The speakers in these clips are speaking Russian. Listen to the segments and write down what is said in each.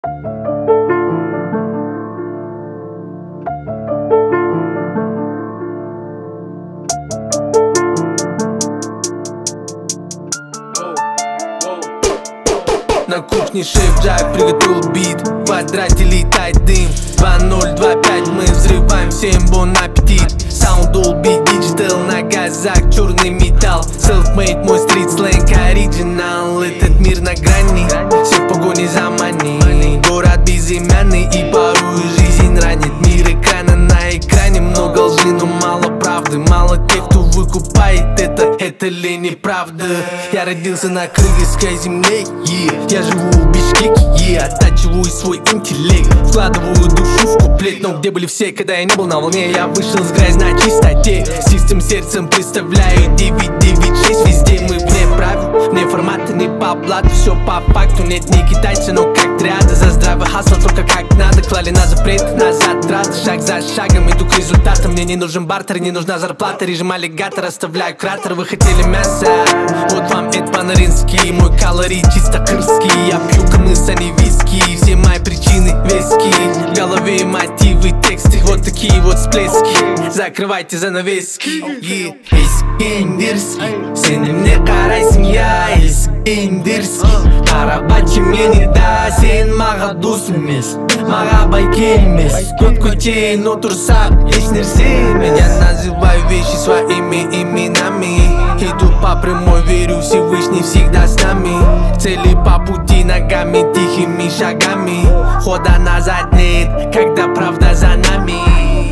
На кухне шеф Джак приготовил бит, в квадрате летает дым. 2025 мы взрываем, всем бон аппетит. Sound Dolby Digital, на газах черный металл. Self-made, мой стрит-сленг оригинал. Этот мир на грани, все в погоне за money. Город безымянный и порой жизнь ранит. Мир экрана на экране, много лжи, но мало правды. Мало тех, кто выкупает это ли неправда? Я родился на кыргызской земле, я живу в Бишкеке, оттачиваю свой интеллект, вкладываю душу в куплет. Но где были все, когда я не был на волне? Я вышел с грязи на чистоте, с чистым сердцем представляю 996. Везде мы вне правил, вне формата, не по блату, все по факту. Нет, не китайцы, но как триада. За здравый хасл, только как надо. Клали на запрет, назад рад. Шаг за шагом иду к результатам. Мне не нужен бартер, не нужна зарплата. Режим аллигатора, оставляю кратер. Вы хотели мясо? Вот вам это по-нарински. Мой калорий чисто кырский. Я пью камыс, а не виски. Все мои причины вески. В голове мотивы, тексты. Вот такие вот всплески. Закрывайте занавески. Искендерский, сен мне қарайсың, я Искендерский. Қарабачы мені да, сен маға дос емес, маға бай келмес. Көп көтейін отырсақ, еш нәрсе емес. Я называю вещи своими именами. Иду по прямой, верю, Всевышний всегда с нами. Цели по пути ногами, тихими шагами. Хода назад нет, когда правда за нами.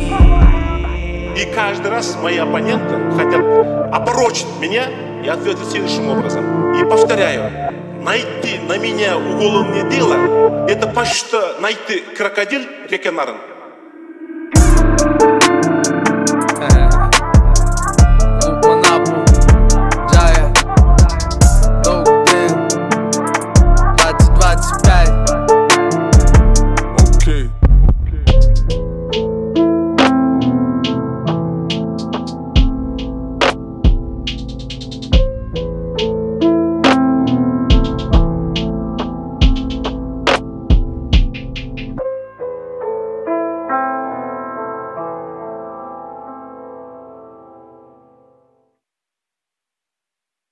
И каждый раз мои оппоненты хотят опорочить меня и ответить следующим образом. И повторяю, найти на меня уголовное дело — это почти найти крокодил реки Нарын.